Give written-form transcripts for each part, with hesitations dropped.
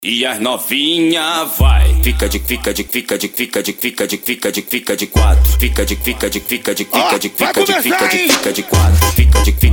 E as novinha vai, fica de quatro, fica de quatro, fica de quatro, fica de quatro, fica de quatro, fica de quatro, fica de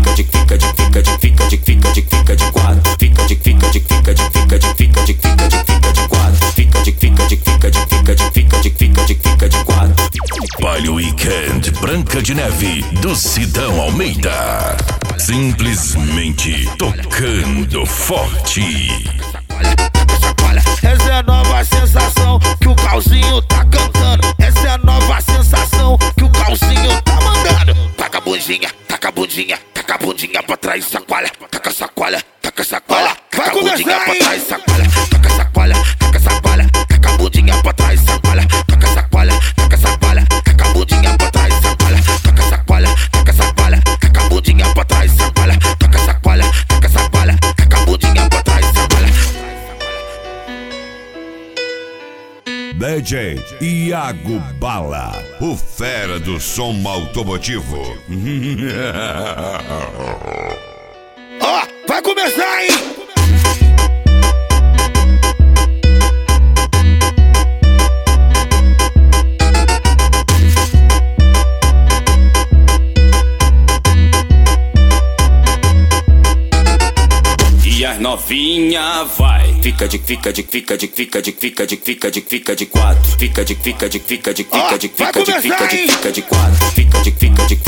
quatro. Baile Weekend Branca de Neve do Sidão Almeida, simplesmente tocando forte. Essa é a nova sensação que o Calzinho tá cantando. Essa é a nova sensação que o Calzinho tá mandando. Taca a bundinha, taca a bundinha, taca a bundinha pra trás, sacoalha, taca sacoalha, taca sacoalha, taca a bundinha pra trás, sacoalha, taca sacoalha, taca sacoalha, taca a bundinha pra trás, sacoalha, taca sacoalha, taca sacoalha, taca a bundinha pra trás, sacoalha, taca sacoalha, taca sacoalha, taca a bundinha pra trás, sacoalha, taca sacoalha, taca sacoalha, taca a bundinha pra trás, sacoalha. DJ Iago Bala, o fera do som automotivo. Ó, vai começar, hein? E as novinha vai, fica de quatro, fica de quatro, fica de quatro, fica de quatro, fica de quatro, fica de quatro, fica de quatro, fica de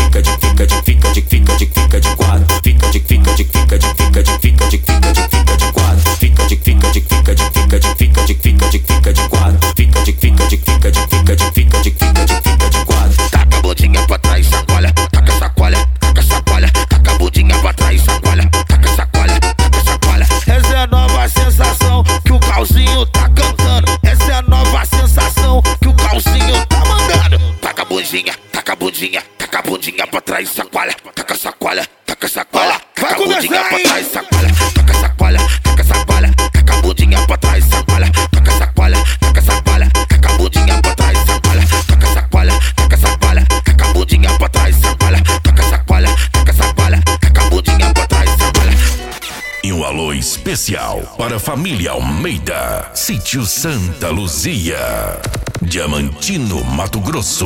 Taca a bundinha pra trás, sacoalha, taca sacoalha, taca sacoalha, taca a bundinha pra trás, sacoalha, taca sacoalha, taca sacoalha. Essa é a nova sensação que o Calzinho tá cantando. Essa é a nova sensação que o Calzinho tá mandando. Taca a bundinha, taca a bundinha, taca a bundinha pra trás, sacoalha, taca sacoalha, taca sacoalha, taca a bundinha pra trás, sacoalha, taca sacoalha, taca sacoalha, taca a bundinha pra trás, sacoalha, taca sacoalha, taca sacoalha, taca a bundinha pra trás, sacoalha, taca sacoalha, taca sacoalha, taca a bundinha pra trás, sacoalha, taca sacoalha, taca sacoalha, taca a bundinha pra trás, sacoalha. E um alô especial para a família Almeida, Sítio Santa Luzia, Diamantino, Mato Grosso.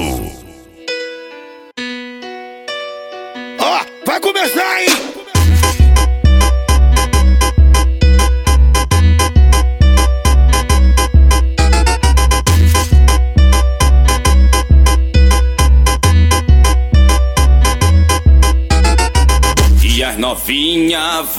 Ó, vai começar, hein? E as novinha